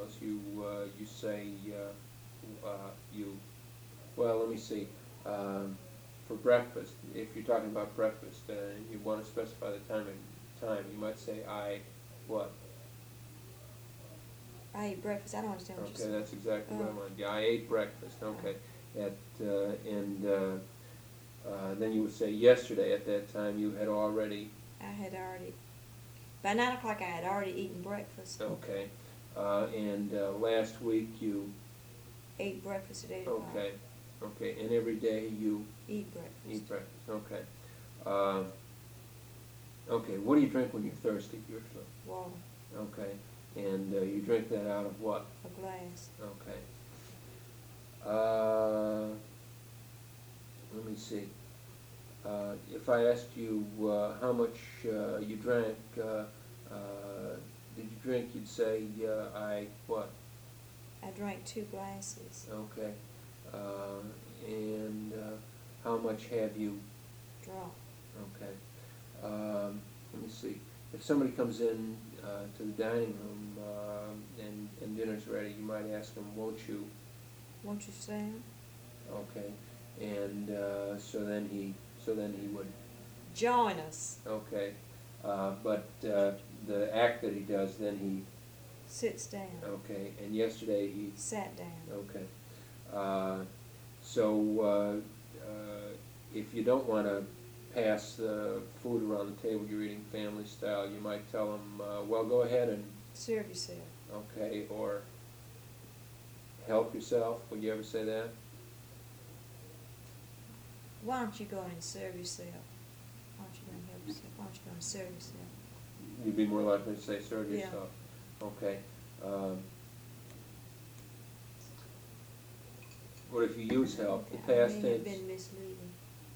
else, you say you. Well, let me see. For breakfast, if you're talking about breakfast, you want to specify the time. You might say I what? I ate breakfast. I don't understand what you Okay, said. that's exactly what I wanted. Yeah, I ate breakfast. Okay, then you would say yesterday at that time you had already. I had already, by 9 o'clock I had already eaten breakfast. Okay, last week you. Ate breakfast at 8 o'clock. Okay, okay, and every day you Eat breakfast. eat breakfast. Okay. Okay, what do you drink when you're thirsty usually? Water. Okay, and you drink that out of what? A glass. Okay. Let me see. If I asked you how much you drank, did you drink? You'd say I what? I drank 2 glasses. Okay. And how much have you? Draw. Okay. Let me see. If somebody comes in to the dining room and dinner's ready, you might ask them, "Won't you?" Won't you stand? Okay. And so then he would. Join us. Okay. But the act that he does, then he. Sits down. Okay. And yesterday he. Sat down. Okay. So if you don't want to pass the food around the table, you're eating family style, you might tell them, well, go ahead and. Serve yourself. Okay, or help yourself. Would you ever say that? Why don't you go in and serve yourself? Why don't you go and help yourself? Why don't you go and serve yourself? You'd be more likely to say serve Yeah. yourself. Okay. What if you use help? The Okay, past I may have tense. been misleading.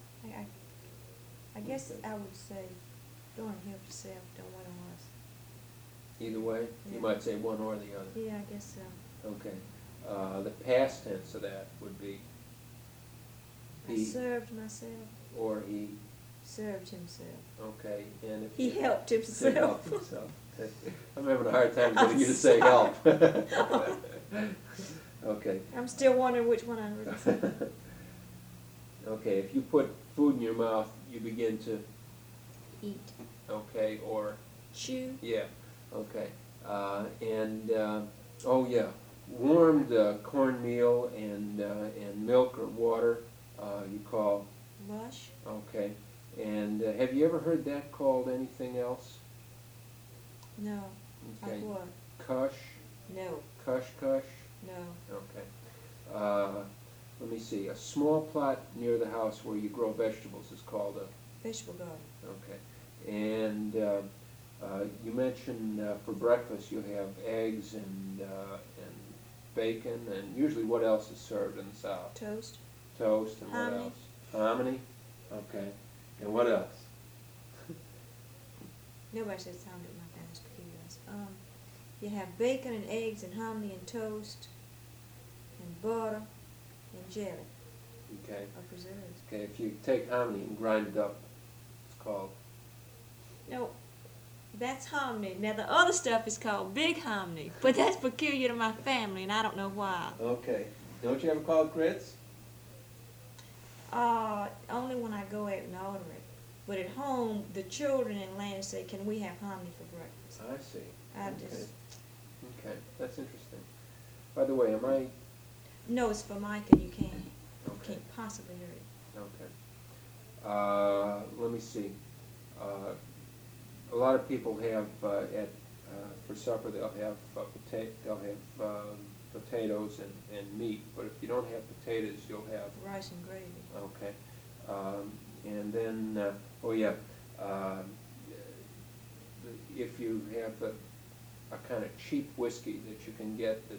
I guess I would say, go and help yourself, don't wait on us. Either way, you Yeah. might say one or the other. Yeah, I guess so. Okay. The past tense of that would be I he served myself. or he. Served himself. Okay, and if He helped he himself. helped himself. I'm having a hard time getting you to say help. Okay. I'm still wondering which one I really said. Okay, if you put food in your mouth, you begin to. Eat. Okay, or. Chew. Yeah, okay. Oh yeah, warmed cornmeal and milk or water you call. Mush. Okay. And have you ever heard that called anything else? No. Okay. Like what? Kush? No. Kush kush? No. Okay. Let me see. A small plot near the house where you grow vegetables is called a. Vegetable garden. Okay. And you mentioned for breakfast you have eggs and bacon, and usually what else is served in the South? Toast. Toast, and what Hominy. else? Hominy? Okay. And what else? Nobody says hominy at my family's peculiar. You have bacon and eggs and hominy and toast and butter and jelly Okay. or preserves. Okay, if you take hominy and grind it up, it's called. No, that's hominy. Now the other stuff is called big hominy, but that's peculiar to my family, and I don't know why. Okay. Don't you ever call it grits? Only when I go out and order it. But at home, the children in Atlanta say, "Can we have hominy for breakfast?" I see. I Okay. just Okay, that's interesting. By the way, am I. no, it's for Micah. You can't. You Okay. can't possibly hear it. Okay. Let me see. A lot of people have for supper they'll have potatoes and meat. But if you don't have potatoes, you'll have. Rice and gravy. Okay. And then oh yeah. If you have a kind of cheap whiskey that you can get